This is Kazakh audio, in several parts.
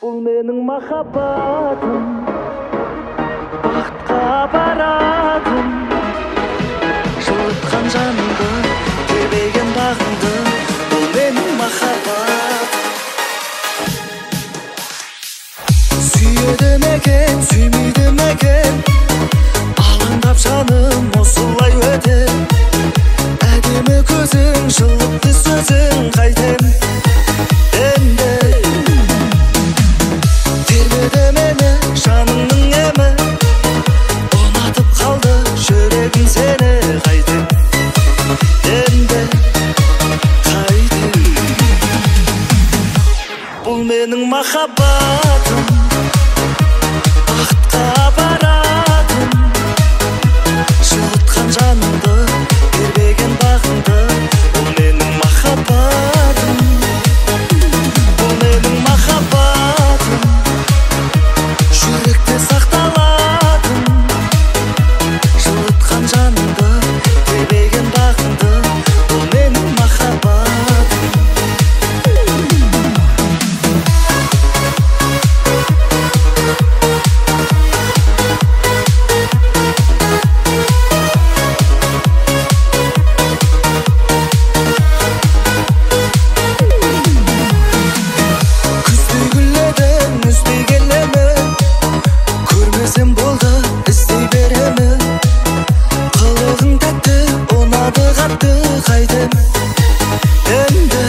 Бул менің махаббатым, бақытқа апаратым. Жылытқан жанымды, тербеген бағыңды. Бул менің махаббат. Сүйеді мекен, сүймейді мекен, алаңдап жаным осылай өтер. Әдемі көзің, жылытты сөзің, қайтем енді. Тербеді мені жаныңның емі, ұнатып қалды жүрегім сені, қайтем енді, қайтем. Бұл менің махаббатым, бақытқа апаратым. Жылытқан жанымды, тербеген бағыңды. Бұл менің махаббатым, бұл менің махаббатым. Жүректе сақталатын, жылытқан жанымды, тербеген бағыңды. Бұл менің махаббатым. Күздей гүлледің, үзбей келемі, көрмесем болды, іздей беремі. Қылығың тәтті, ұнады қатты, қайтем енді.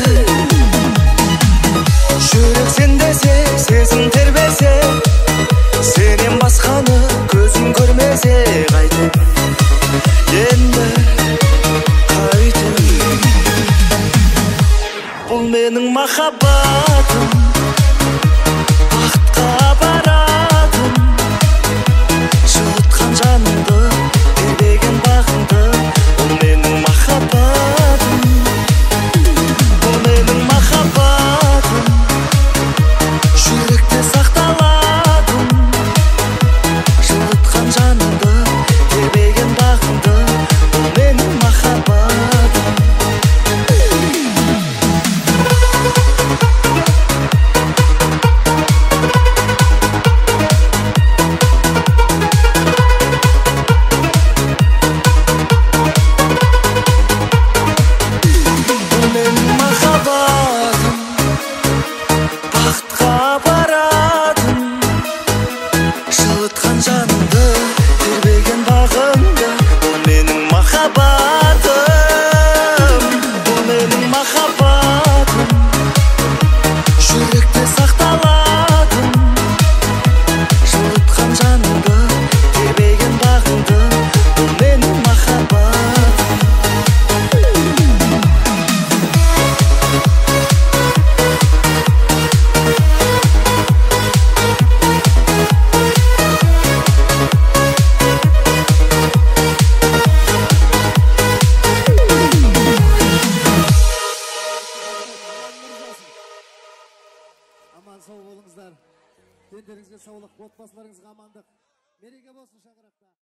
Жүрек сен десе, сезім тербесе, сенен басқаны көзің көрмесе, қайтем енді, қайтем. Бұл менің махаббатым, бақытқа апаратым. Жылытқан жанымды, тербеген бағыңды. Бұл менің махаббатым, бұл менің махаббатым. Жүректе сақталатын, жылытқан жанымды, тербеген бағыңды. Бұл менің махаббатым. Бұл менің махаббатым, бақытқа апаратым. Жылытқан жанымды, тербеген бағыңды. Бұл менің махаббатым, бұл менің махаббатым. Жүректе сақталатын, жылытқан жанымды, тербеген бағыңды. Бұл менің махаббатым. Аман сау болыңыздар. Дендеріңізге саулық, отбасыларыңызға амандық. Мереке болсын шаңырақта.